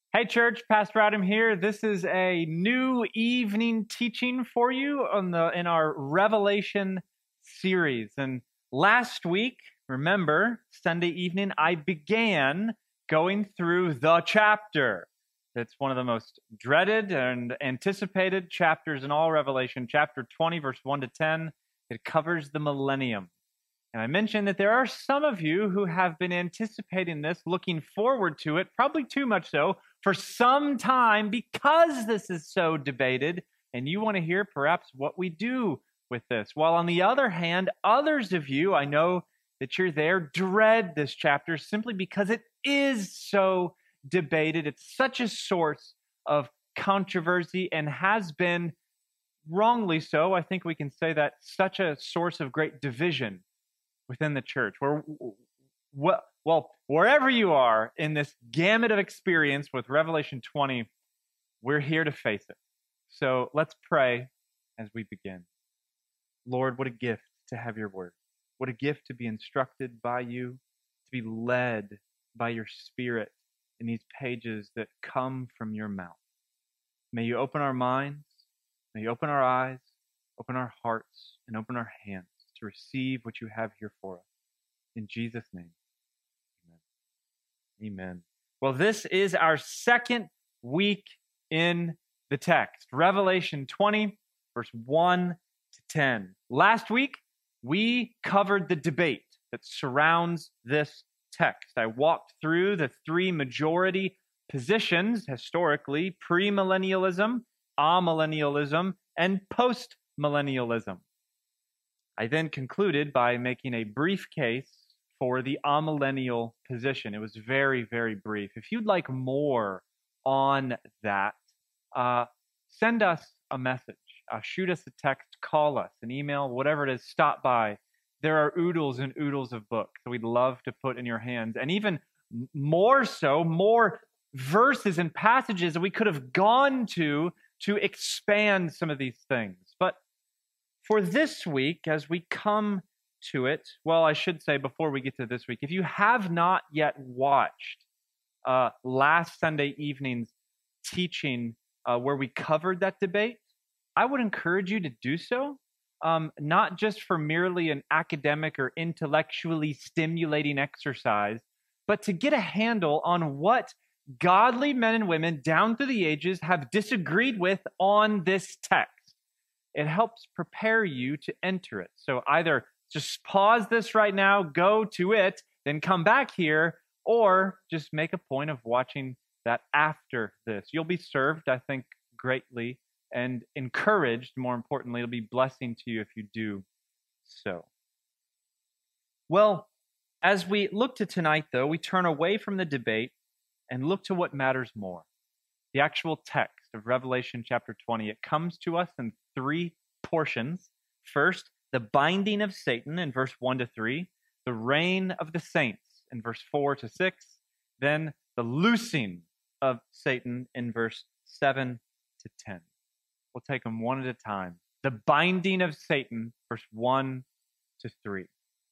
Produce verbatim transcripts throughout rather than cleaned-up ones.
Hey church, Pastor Adam here. This is a new evening teaching for you on the in our Revelation series. And last week, remember, Sunday evening, I began going through the chapter. It's one of the most dreaded and anticipated chapters in all Revelation, chapter twenty, verse one to ten. It covers the millennium. And I mentioned that there are some of you who have been anticipating this, looking forward to it, probably too much so, for some time because this is so debated, and you want to hear perhaps what we do with this. While on the other hand, others of you, I know that you're there, dread this chapter simply because it is so debated. It's such a source of controversy and has been, wrongly so, I think we can say that, such a source of great division within the church. Where, well, wherever you are in this gamut of experience with Revelation twenty, we're here to face it. So let's pray as we begin. Lord, what a gift to have your word. What a gift to be instructed by you, to be led by your Spirit in these pages that come from your mouth. May you open our minds, may you open our eyes, open our hearts, and open our hands to receive what you have here for us. In Jesus' name, amen. Amen. Well, this is our second week in the text, Revelation twenty, verse one to ten. Last week, we covered the debate that surrounds this text. I walked through the three majority positions, historically, premillennialism, amillennialism, and postmillennialism. I then concluded by making a brief case for the amillennial position. It was very, very brief. If you'd like more on that, uh, send us a message. Uh, shoot us a text, call us, an email, whatever it is, stop by. There are oodles and oodles of books that we'd love to put in your hands. And even more so, more verses and passages that we could have gone to to expand some of these things. But for this week, as we come to it, well, I should say before we get to this week, if you have not yet watched uh, last Sunday evening's teaching uh, where we covered that debate, I would encourage you to do so, um, not just for merely an academic or intellectually stimulating exercise, but to get a handle on what godly men and women down through the ages have disagreed with on this text. It helps prepare you to enter it. So either just pause this right now, go to it, then come back here, or just make a point of watching that after this. You'll be served, I think, greatly and encouraged, more importantly. It'll be blessing to you if you do so. Well, as we look to tonight, though, we turn away from the debate and look to what matters more. The actual text of Revelation chapter twenty. It comes to us in three portions. First, the binding of Satan in verse one to three, the reign of the saints in verse four to six, then the loosing of Satan in verse seven to ten. We'll take them one at a time. The binding of Satan, verse one to three.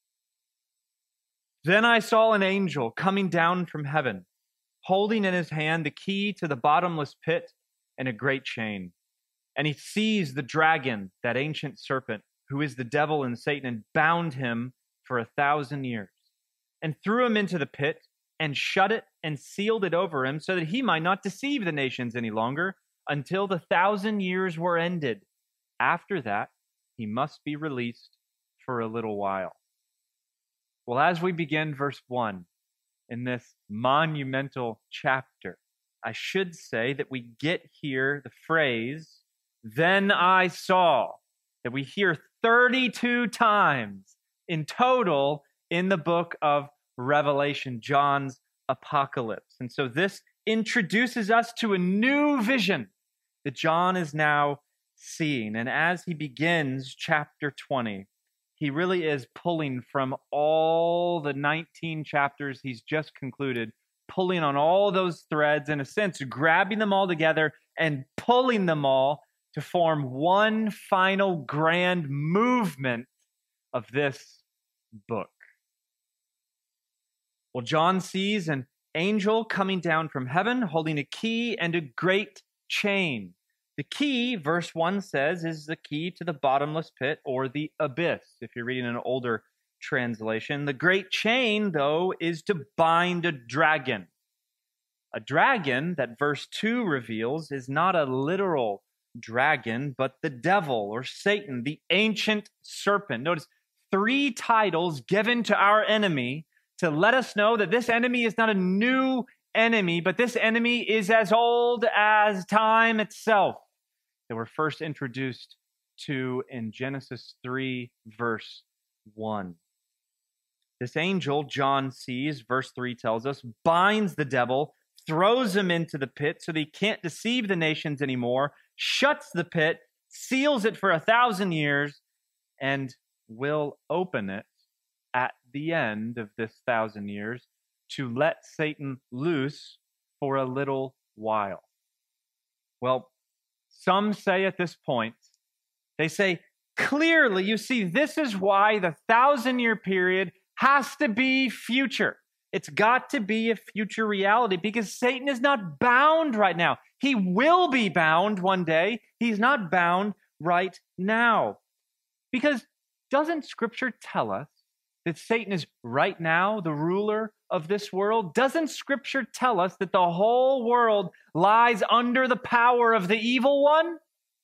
Then I saw an angel coming down from heaven, holding in his hand the key to the bottomless pit and a great chain. And he seized the dragon, that ancient serpent, who is the devil and Satan, and bound him for a thousand years, and threw him into the pit, and shut it and sealed it over him, so that he might not deceive the nations any longer, until the thousand years were ended. After that, he must be released for a little while. Well, as we begin verse one in this monumental chapter, I should say that we get here the phrase, "Then I saw," that we hear thirty-two times in total in the book of Revelation, John's apocalypse. And so this introduces us to a new vision that John is now seeing. And as he begins chapter twenty, he really is pulling from all the nineteen chapters he's just concluded, pulling on all those threads, in a sense, grabbing them all together and pulling them all to form one final grand movement of this book. Well, John sees an angel coming down from heaven, holding a key and a great chain. The key, verse one says, is the key to the bottomless pit or the abyss, if you're reading an older translation. The great chain, though, is to bind a dragon. A dragon that verse two reveals is not a literal dragon, but the devil or Satan, the ancient serpent. Notice three titles given to our enemy to let us know that this enemy is not a new enemy, but this enemy is as old as time itself. They were first introduced to in Genesis three, verse one. This angel, John sees, verse three tells us, binds the devil, throws him into the pit so that he can't deceive the nations anymore, shuts the pit, seals it for a thousand years, and will open it at the end of this thousand years to let Satan loose for a little while. Well, some say at this point, they say, clearly, you see, this is why the thousand-year period has to be future. It's got to be a future reality because Satan is not bound right now. He will be bound one day. He's not bound right now. Because doesn't Scripture tell us that Satan is right now the ruler of this world? Doesn't Scripture tell us that the whole world lies under the power of the evil one?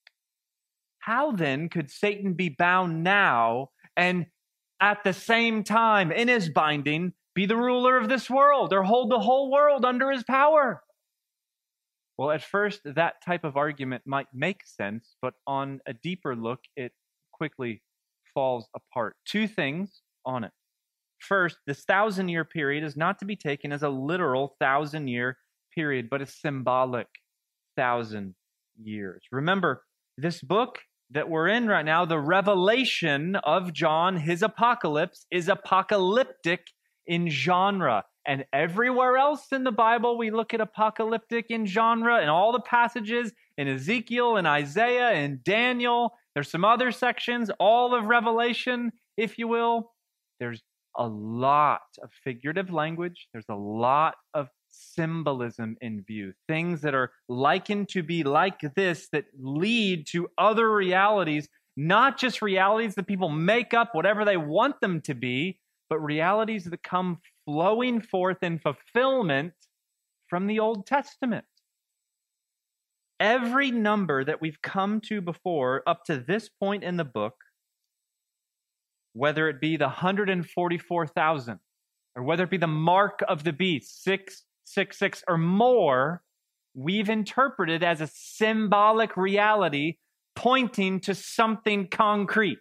How then could Satan be bound now and at the same time in his binding be the ruler of this world or hold the whole world under his power? Well, at first, that type of argument might make sense, but on a deeper look, it quickly falls apart. Two things on it. First, this thousand-year period is not to be taken as a literal thousand-year period, but a symbolic thousand years. Remember, this book that we're in right now, the revelation of John, his apocalypse, is apocalyptic in genre. And everywhere else in the Bible, we look at apocalyptic in genre and all the passages in Ezekiel and Isaiah and Daniel. There's some other sections, all of Revelation, if you will. There's a lot of figurative language. There's a lot of symbolism in view. Things that are likened to be like this that lead to other realities, not just realities that people make up whatever they want them to be, but realities that come flowing forth in fulfillment from the Old Testament. Every number that we've come to before up to this point in the book, whether it be the one hundred forty-four thousand, or whether it be the mark of the beast, six six six or more, we've interpreted as a symbolic reality pointing to something concrete.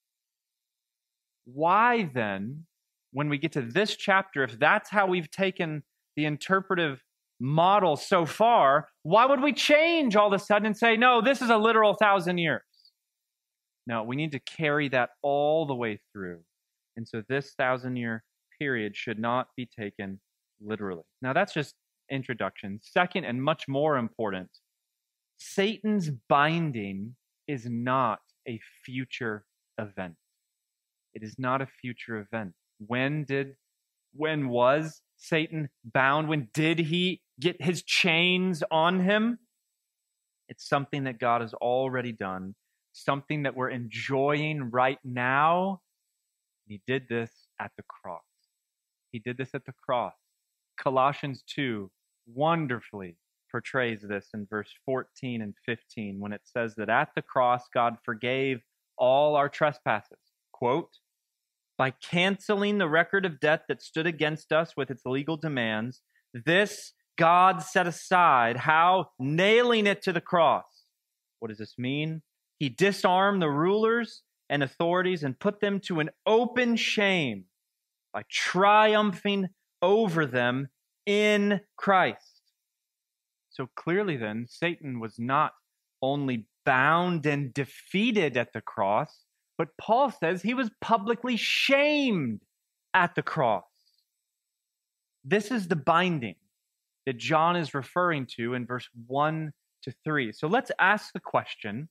Why then, when we get to this chapter, if that's how we've taken the interpretive model so far, why would we change all of a sudden and say, no, this is a literal thousand years? No, we need to carry that all the way through. And so this thousand-year period should not be taken literally. Now, that's just introduction. Second, and much more important, Satan's binding is not a future event. It is not a future event. When did, when was Satan bound? When did he get his chains on him? It's something that God has already done, something that we're enjoying right now. He did this at the cross. He did this at the cross. Colossians two wonderfully portrays this in verse fourteen and fifteen when it says that at the cross, God forgave all our trespasses. Quote, by canceling the record of debt that stood against us with its legal demands, this God set aside. How? Nailing it to the cross. What does this mean? He disarmed the rulers and authorities and put them to an open shame by triumphing over them in Christ. So clearly then, Satan was not only bound and defeated at the cross, but Paul says he was publicly shamed at the cross. This is the binding that John is referring to in verse one to three. So let's ask the question,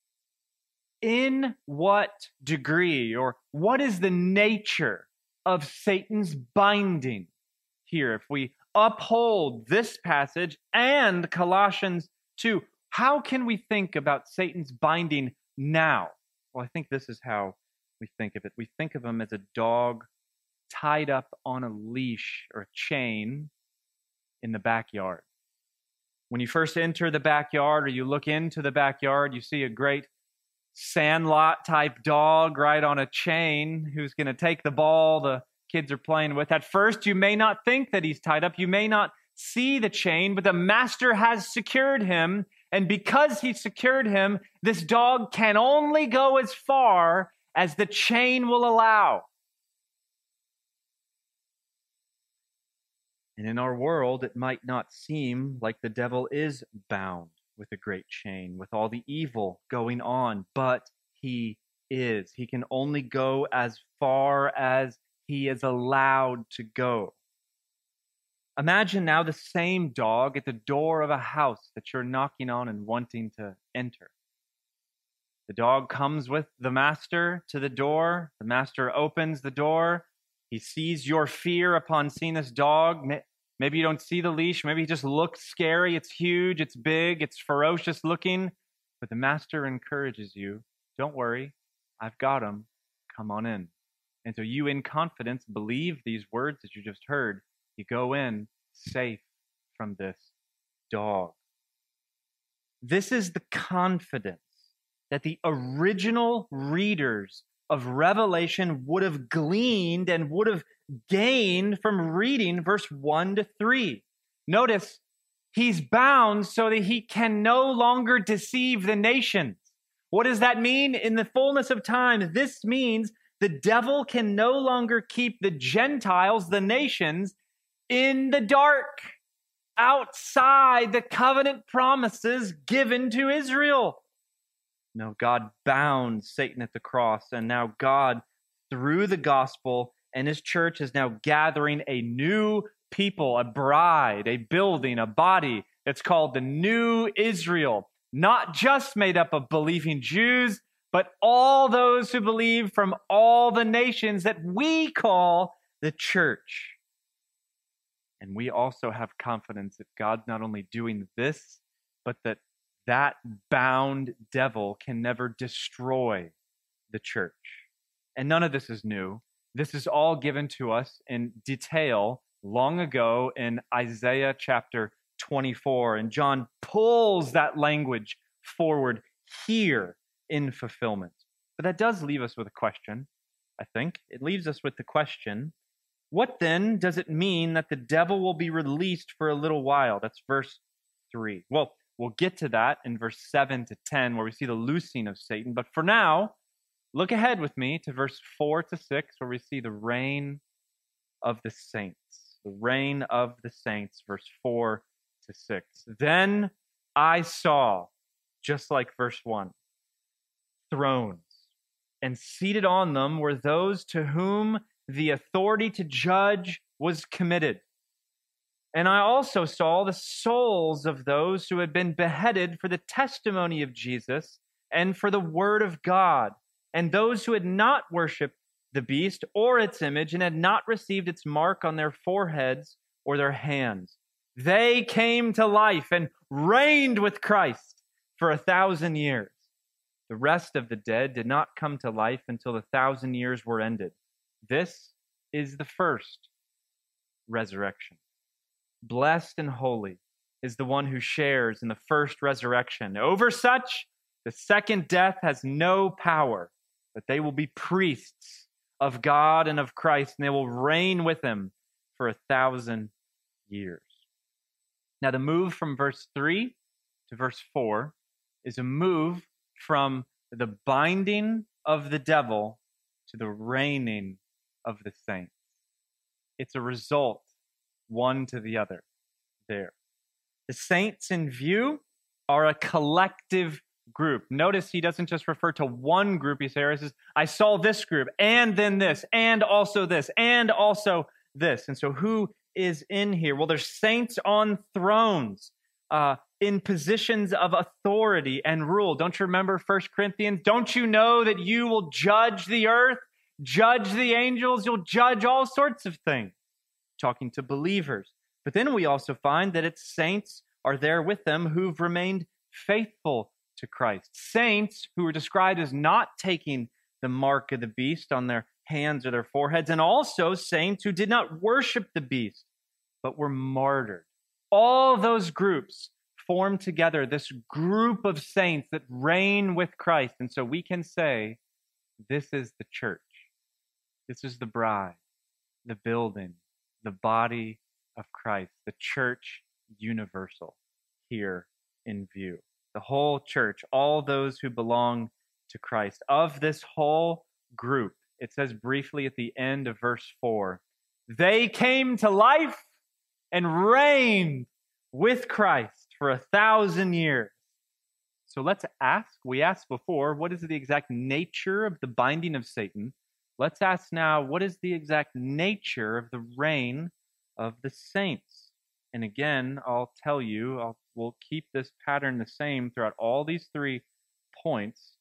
in what degree or what is the nature of Satan's binding here? If we uphold this passage and Colossians two. How can we think about Satan's binding now? Well, I think this is how we think of it. We think of him as a dog tied up on a leash or a chain in the backyard. When you first enter the backyard or you look into the backyard, you see a great Sandlot type dog right on a chain who's going to take the ball the kids are playing with. At first, you may not think that he's tied up. You may not see the chain, but the master has secured him. And because he secured him, this dog can only go as far as the chain will allow. And in our world, it might not seem like the devil is bound with a great chain, with all the evil going on, but he is. He can only go as far as he is allowed to go. Imagine now the same dog at the door of a house that you're knocking on and wanting to enter. The dog comes with the master to the door. The master opens the door. He sees your fear upon seeing this dog. Maybe you don't see the leash. Maybe he just looks scary. It's huge. It's big. It's ferocious looking. But the master encourages you. Don't worry. I've got him. Come on in. And so you, in confidence, believe these words that you just heard. You go in safe from this dog. This is the confidence that the original readers of Revelation would have gleaned and would have gained from reading verse one to three. Notice, he's bound so that he can no longer deceive the nations. What does that mean? In the fullness of time, this means the devil can no longer keep the Gentiles, the nations, in the dark, outside the covenant promises given to Israel. No, God bound Satan at the cross, and now God, through the gospel and his church, is now gathering a new people, a bride, a building, a body that's called the New Israel, not just made up of believing Jews, but all those who believe from all the nations that we call the church. And we also have confidence that God's not only doing this, but that that bound devil can never destroy the church. And none of this is new. This is all given to us in detail long ago in Isaiah chapter twenty-four. And John pulls that language forward here in fulfillment. But that does leave us with a question, I think. It leaves us with the question, what then does it mean that the devil will be released for a little while? That's verse three. Well, we'll get to that in verse seven to ten, where we see the loosing of Satan. But for now, look ahead with me to verse four to six, where we see the reign of the saints. The reign of the saints, verse four to six. Then I saw, just like verse one, thrones, and seated on them were those to whom the authority to judge was committed. And I also saw the souls of those who had been beheaded for the testimony of Jesus and for the word of God, and those who had not worshipped the beast or its image and had not received its mark on their foreheads or their hands. They came to life and reigned with Christ for a thousand years. The rest of the dead did not come to life until the thousand years were ended. This is the first resurrection. Blessed and holy is the one who shares in the first resurrection. Over such, the second death has no power, but they will be priests of God and of Christ, and they will reign with him for a thousand years. Now, the move from verse three to verse four is a move from the binding of the devil to the reigning of the saints. It's a result, one to the other there. The saints in view are a collective group. Notice he doesn't just refer to one group. He says, I saw this group, and then this, and also this, and also this. And so who is in here? Well, there's saints on thrones, uh, in positions of authority and rule. Don't you remember First Corinthians? Don't you know that you will judge the earth, judge the angels, you'll judge all sorts of things? Talking to believers. But then we also find that its saints are there with them who've remained faithful to Christ. Saints who are described as not taking the mark of the beast on their hands or their foreheads, and also saints who did not worship the beast, but were martyred. All those groups form together this group of saints that reign with Christ. And so we can say, this is the church. This is the bride, the building, the body of Christ, the church universal here in view. The whole church, all those who belong to Christ. Of this whole group, it says briefly at the end of verse four, they came to life and reigned with Christ for a thousand years. So let's ask, we asked before, what is the exact nature of the binding of Satan? Let's ask now, what is the exact nature of the reign of the saints? And again, I'll tell you, I'll, we'll keep this pattern the same throughout all these three points.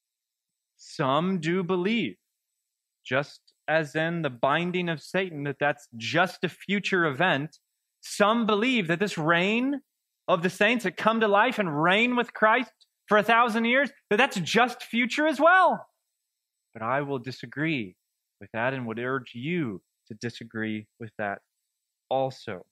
Some do believe, just as in the binding of Satan, that that's just a future event. Some believe that this reign of the saints that come to life and reign with Christ for a thousand years, that that's just future as well. But I will disagree with that and would urge you to disagree with that also.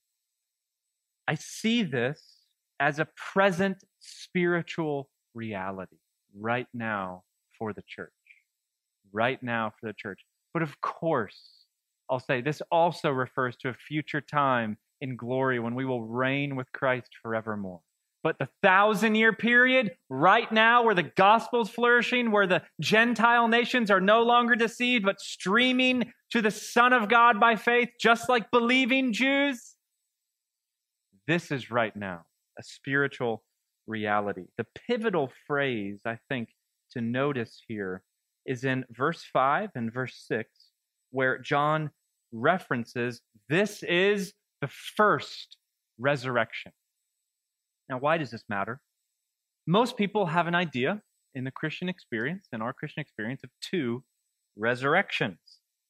I see this as a present spiritual reality right now for the church. Right now for the church. But of course, I'll say this also refers to a future time in glory when we will reign with Christ forevermore. But the thousand-year period, right now, where the gospel's flourishing, where the Gentile nations are no longer deceived, but streaming to the Son of God by faith, just like believing Jews, this is right now a spiritual reality. The pivotal phrase, I think, to notice here is in verse five and verse six, where John references this is the first resurrection. Now, why does this matter? Most people have an idea in the Christian experience, in our Christian experience, of two resurrections.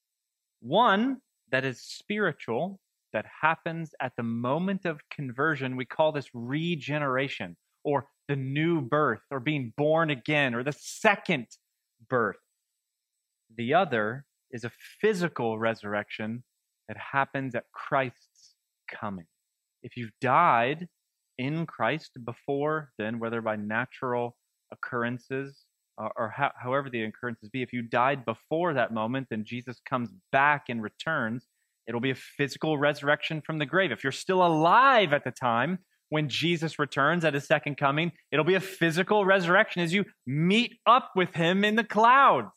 One that is spiritual, that happens at the moment of conversion. We call this regeneration, or the new birth, or being born again, or the second birth. The other is a physical resurrection that happens at Christ's coming. If you've died in Christ before then, whether by natural occurrences or, or ho- however the occurrences be, if you died before that moment, then Jesus comes back and returns. It'll be a physical resurrection from the grave. If you're still alive at the time when Jesus returns at his second coming, it'll be a physical resurrection as you meet up with him in the clouds.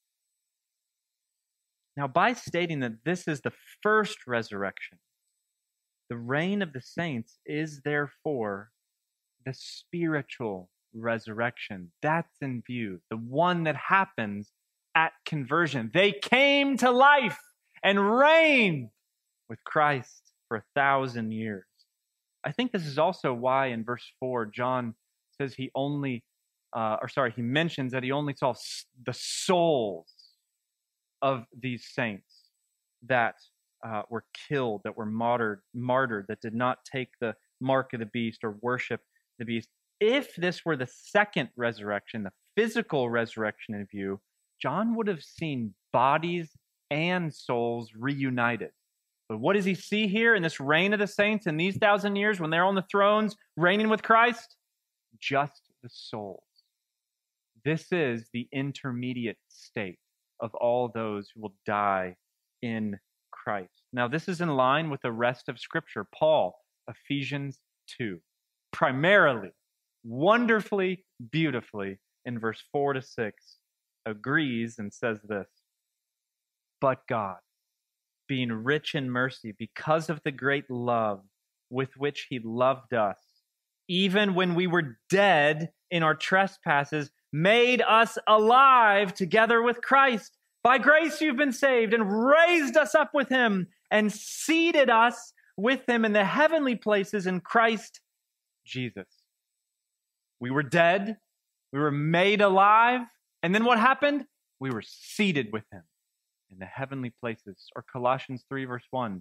Now, by stating that this is the first resurrection, the reign of the saints is therefore the spiritual resurrection. That's in view, the one that happens at conversion. They came to life and reigned with Christ for a thousand years. I think this is also why in verse four, John says he only, uh, or sorry, he mentions that he only saw the souls of these saints that uh, were killed, that were martyred, martyred, that did not take the mark of the beast or worship the beast. If this were the second resurrection, the physical resurrection in view, John would have seen bodies and souls reunited. But what does he see here in this reign of the saints in these thousand years when they're on the thrones reigning with Christ? Just the souls. This is the intermediate state of all those who will die in Christ. Now, this is in line with the rest of Scripture. Paul, Ephesians two, primarily, wonderfully, beautifully, in verse four to six, agrees and says this: "But God, being rich in mercy, because of the great love with which he loved us, even when we were dead in our trespasses, made us alive together with Christ. By grace you've been saved, and raised us up with him, and seated us with him in the heavenly places in Christ Jesus." We were dead, we were made alive, and then what happened? We were seated with him in the heavenly places. Or Colossians three, verse one,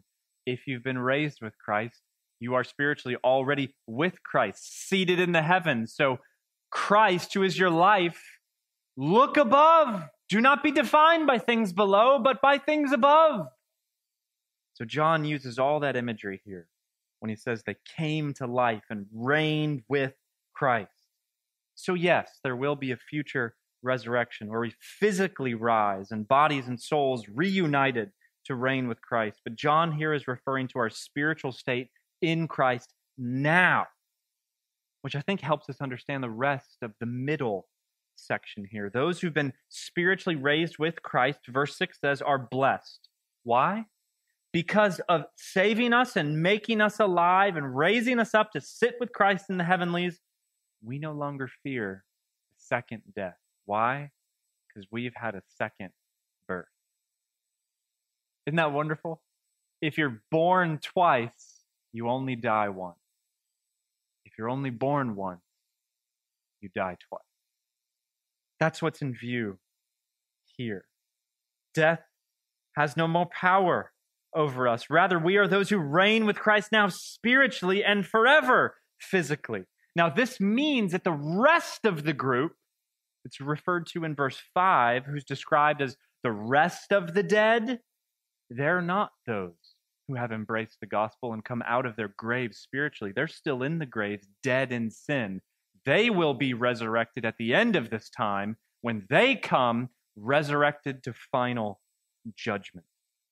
if you've been raised with Christ, you are spiritually already with Christ, seated in the heavens. So Christ, who is your life, look above. Do not be defined by things below, but by things above. So John uses all that imagery here when he says they came to life and reigned with Christ. So yes, there will be a future resurrection where we physically rise and bodies and souls reunited to reign with Christ. But John here is referring to our spiritual state in Christ now, which I think helps us understand the rest of the middle section here. Those who've been spiritually raised with Christ, verse six says, are blessed. Why? Because of saving us and making us alive and raising us up to sit with Christ in the heavenlies, we no longer fear the second death. Why? Because we've had a second birth. Isn't that wonderful? If you're born twice, you only die once. If you're only born once, you die twice. That's what's in view here. Death has no more power over us. Rather, we are those who reign with Christ now spiritually and forever physically. Now, this means that the rest of the group, it's referred to in verse five, who's described as the rest of the dead, they're not those who have embraced the gospel and come out of their graves spiritually. They're still in the graves, dead in sin. They will be resurrected at the end of this time when they come resurrected to final judgment.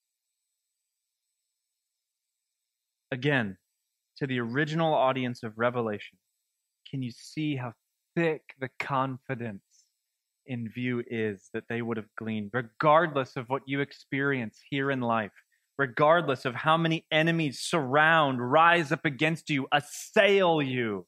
Again, to the original audience of Revelation, can you see how thick the confidence in view is that they would have gleaned, regardless of what you experience here in life, regardless of how many enemies surround, rise up against you, assail you,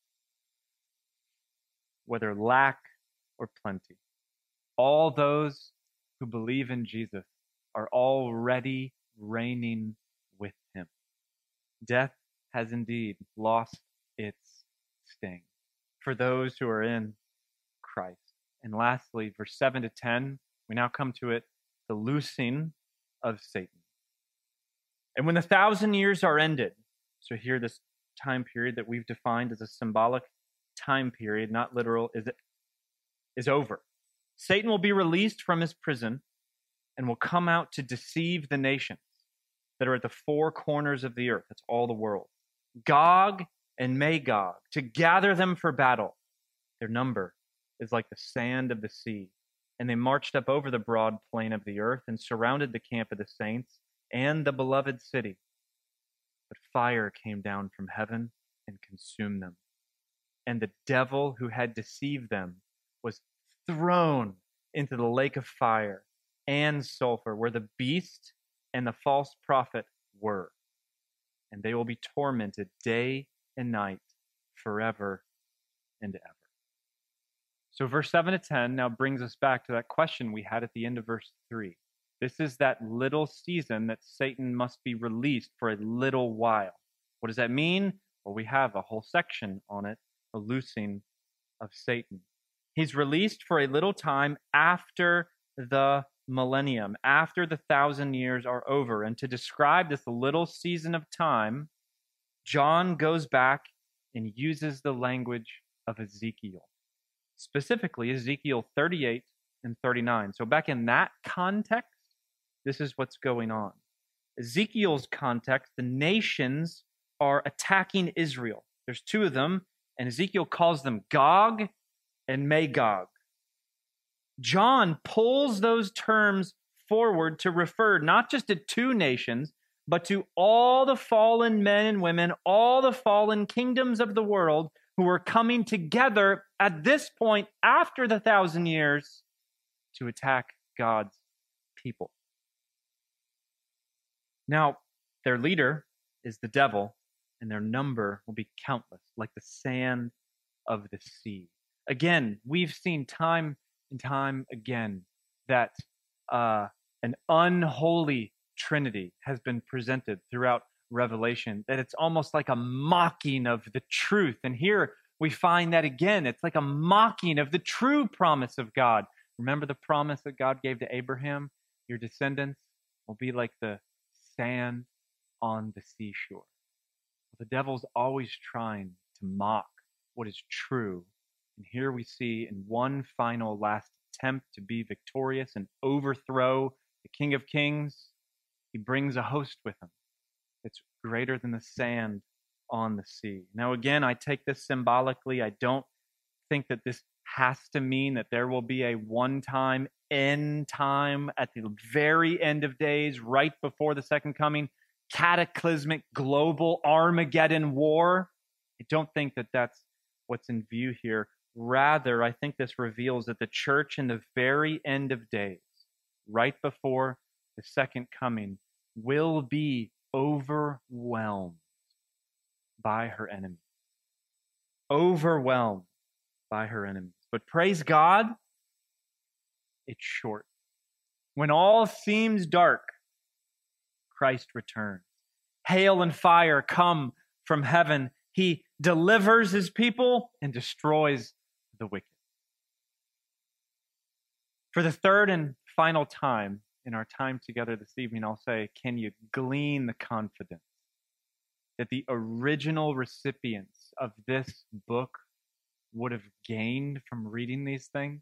whether lack or plenty. All those who believe in Jesus are already reigning with him. Death has indeed lost its sting for those who are in Christ. And lastly, verse seven to ten, we now come to it, the loosing of Satan. And when the thousand years are ended, so here this time period that we've defined as a symbolic time period, not literal, is it is over. Satan will be released from his prison and will come out to deceive the nations that are at the four corners of the earth. That's all the world. Gog and Magog, to gather them for battle. Their number is like the sand of the sea. And they marched up over the broad plain of the earth and surrounded the camp of the saints and the beloved city. But fire came down from heaven and consumed them. And the devil who had deceived them was thrown into the lake of fire and sulfur, where the beast and the false prophet were. And they will be tormented day and night forever and ever. So verse seven to ten now brings us back to that question we had at the end of verse three. This is that little season that Satan must be released for a little while. What does that mean? Well, we have a whole section on it, the loosing of Satan. He's released for a little time after the millennium, after the thousand years are over. And to describe this little season of time, John goes back and uses the language of Ezekiel, specifically Ezekiel thirty-eight and thirty-nine. So back in that context, this is what's going on. Ezekiel's context, the nations are attacking Israel. There's two of them, and Ezekiel calls them Gog and Magog. John pulls those terms forward to refer not just to two nations, but to all the fallen men and women, all the fallen kingdoms of the world who are coming together at this point after the thousand years to attack God's people. Now, their leader is the devil, and their number will be countless, like the sand of the sea. Again, we've seen time and time again that uh, an unholy Trinity has been presented throughout Revelation, that it's almost like a mocking of the truth. And here we find that again, it's like a mocking of the true promise of God. Remember the promise that God gave to Abraham? Your descendants will be like the sand on the seashore. The devil's always trying to mock what is true. And here we see in one final last attempt to be victorious and overthrow the King of Kings, he brings a host with him that's greater than the sand on the sea. Now, again, I take this symbolically. I don't think that this has to mean that there will be a one-time end time at the very end of days, right before the second coming, cataclysmic global Armageddon war. I don't think that that's what's in view here. Rather, I think this reveals that the church in the very end of days, right before the second coming, will be overwhelmed by her enemies. Overwhelmed by her enemies. But praise God, it's short. When all seems dark, Christ returns. Hail and fire come from heaven. He delivers his people and destroys the wicked. For the third and final time in our time together this evening, I'll say, can you glean the confidence that the original recipients of this book would have gained from reading these things?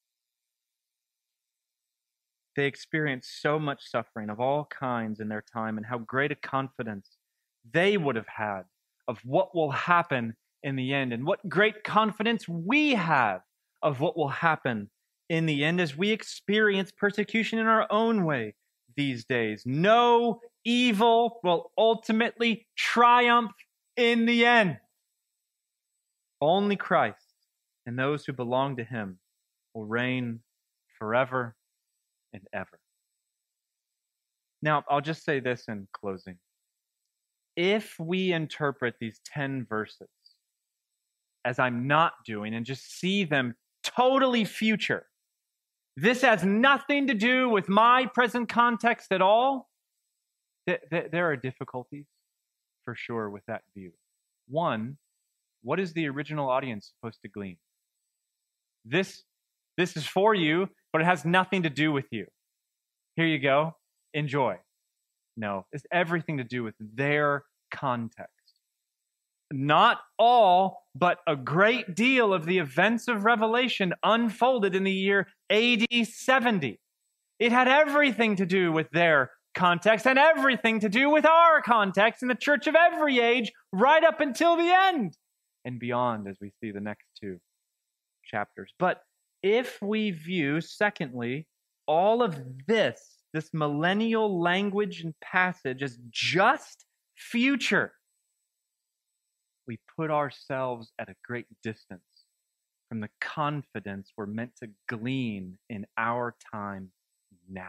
They experienced so much suffering of all kinds in their time, and how great a confidence they would have had of what will happen in the end, and what great confidence we have of what will happen in the end as we experience persecution in our own way these days. No evil will ultimately triumph in the end. Only Christ and those who belong to him will reign forever and ever. Now, I'll just say this in closing. If we interpret these ten verses as I'm not doing and just see them totally future, this has nothing to do with my present context at all, th- th- there are difficulties for sure with that view. One, what is the original audience supposed to glean? This, this is for you, but it has nothing to do with you. Here you go. Enjoy. No, it's everything to do with their context. Not all, but a great deal of the events of Revelation unfolded in the year A D seventy. It had everything to do with their context and everything to do with our context in the church of every age, right up until the end and beyond, as we see the next two chapters. But if we view, secondly, all of this, this millennial language and passage as just future, we put ourselves at a great distance from the confidence we're meant to glean in our time now.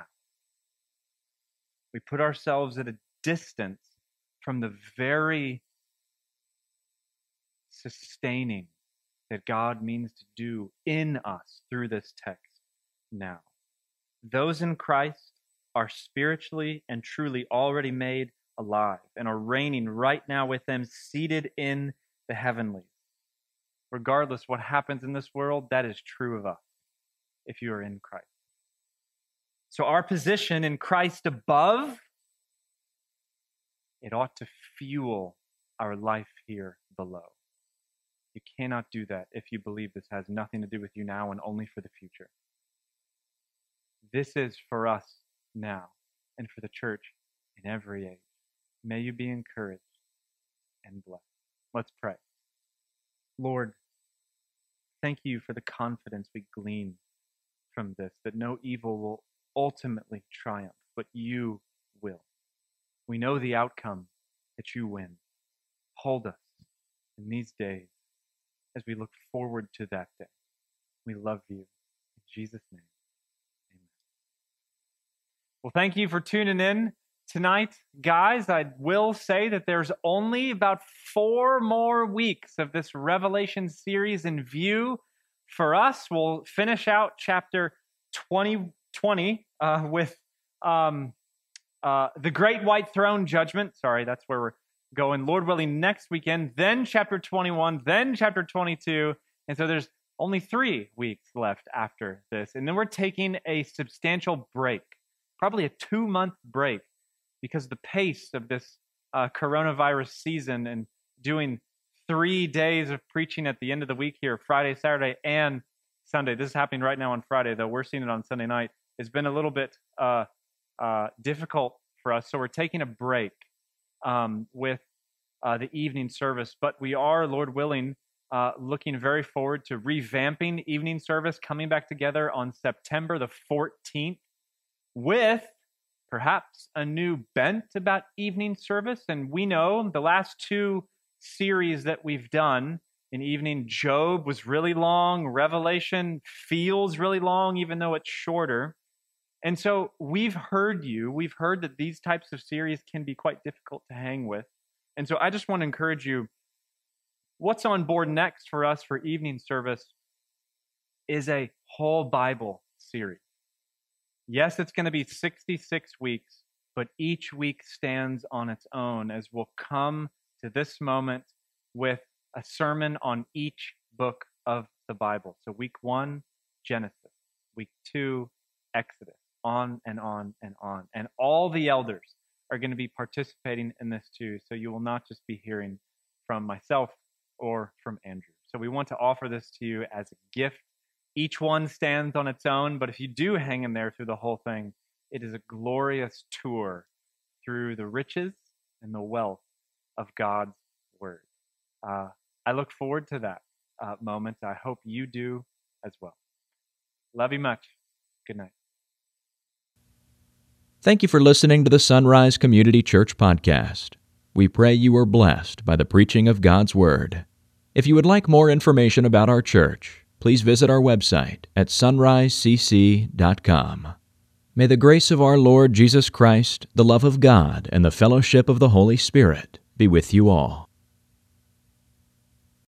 We put ourselves at a distance from the very sustaining that God means to do in us through this text now. Those in Christ are spiritually and truly already made alive and are reigning right now with them, seated in the heavenlies. Regardless what happens in this world, that is true of us if you are in Christ. So our position in Christ above, it ought to fuel our life here below. You cannot do that if you believe this has nothing to do with you now and only for the future. This is for us now and for the church in every age. May you be encouraged and blessed. Let's pray. Lord, thank you for the confidence we glean from this, that no evil will ultimately triumph, but you will. We know the outcome, that you win. Hold us in these days as we look forward to that day. We love you. In Jesus' name, amen. Well, thank you for tuning in tonight, guys. I will say that there's only about four more weeks of this Revelation series in view for us. We'll finish out chapter twenty twenty uh, with um, uh, the Great White Throne Judgment. Sorry, that's where we're going. Lord willing, next weekend, then chapter twenty-one, then chapter twenty-two. And so there's only three weeks left after this. And then we're taking a substantial break, probably a two-month break, because the pace of this uh, coronavirus season and doing three days of preaching at the end of the week here, Friday, Saturday, and Sunday. This is happening right now on Friday, though we're seeing it on Sunday night. It's been a little bit uh, uh, difficult for us, so we're taking a break um, with uh, the evening service. But we are, Lord willing, uh, looking very forward to revamping evening service, coming back together on September the fourteenth with perhaps a new bent about evening service. And we know the last two series that we've done in evening, Job was really long, Revelation feels really long, even though it's shorter. And so we've heard you, we've heard that these types of series can be quite difficult to hang with. And so I just want to encourage you, what's on board next for us for evening service is a whole Bible series. Yes, it's going to be sixty-six weeks, but each week stands on its own as we'll come to this moment with a sermon on each book of the Bible. So week one, Genesis. Week two, Exodus. On and on and on. And all the elders are going to be participating in this too. So you will not just be hearing from myself or from Andrew. So we want to offer this to you as a gift. Each one stands on its own, but if you do hang in there through the whole thing, it is a glorious tour through the riches and the wealth of God's Word. Uh, I look forward to that uh, moment. I hope you do as well. Love you much. Good night. Thank you for listening to the Sunrise Community Church podcast. We pray you are blessed by the preaching of God's Word. If you would like more information about our church, please visit our website at sunrise c c dot com. May the grace of our Lord Jesus Christ, the love of God, and the fellowship of the Holy Spirit be with you all.